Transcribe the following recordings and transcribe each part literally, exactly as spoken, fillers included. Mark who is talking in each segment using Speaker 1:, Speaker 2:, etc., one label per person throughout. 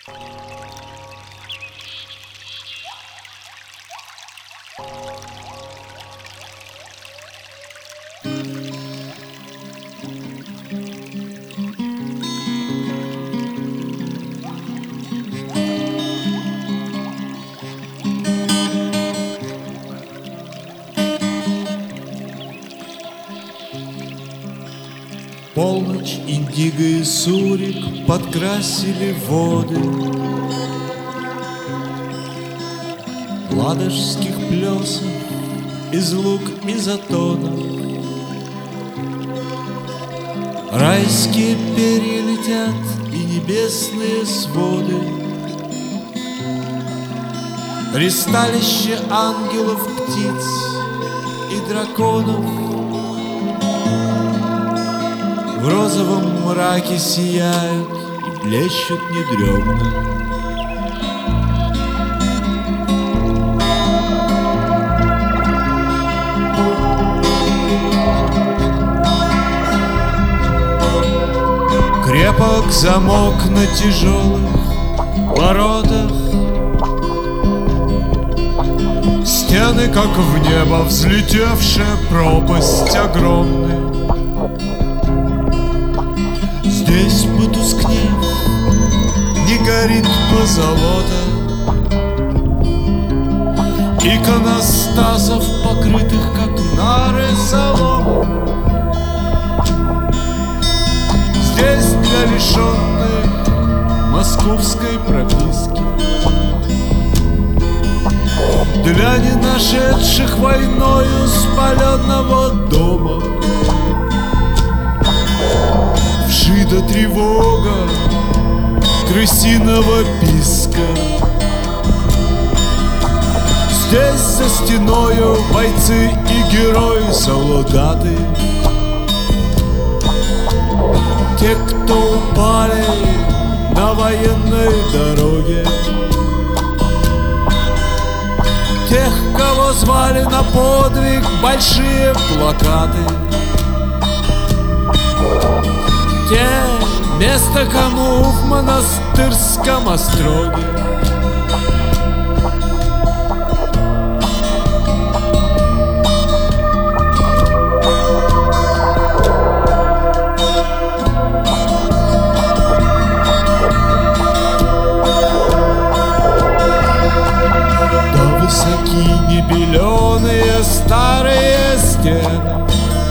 Speaker 1: Полночь, индиго и сурик подкрасили воды ладожских плесов из луг и затонов. Райские перья летят и небесные своды, ристалище ангелов, птиц и драконов. В розовом мраке сияют и блещут недремно. Крепок замок на тяжелых воротах, стены, как в небо взлетевшая пропасть огромная. Здесь, потускнев, не горит позолота иконостасов, покрытых, как нары, соломой. Здесь для лишенных московской прописки, для не нашедших войною спаленного дома, вшита тревога крысиного писка. Здесь за стеною бойцы и герои-солдаты, те, кто упали на военной дороге, тех, кого звали на подвиг большие плакаты, те, место кому в монастырском остроге. Да высоки небеленые старые стены,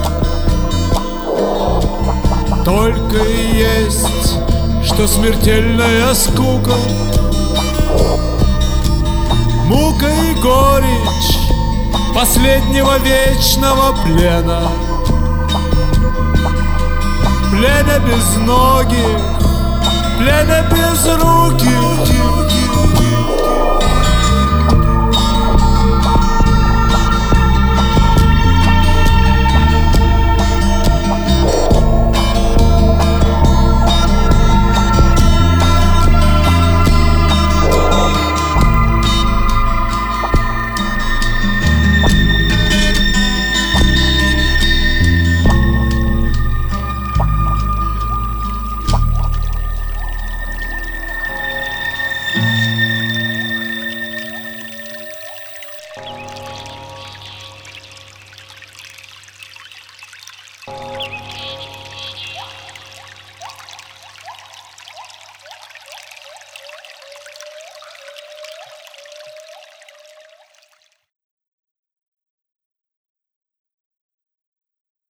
Speaker 1: только и есть, что смертельная скука, мука и горечь последнего вечного плена. Племя без ноги, племя без руки.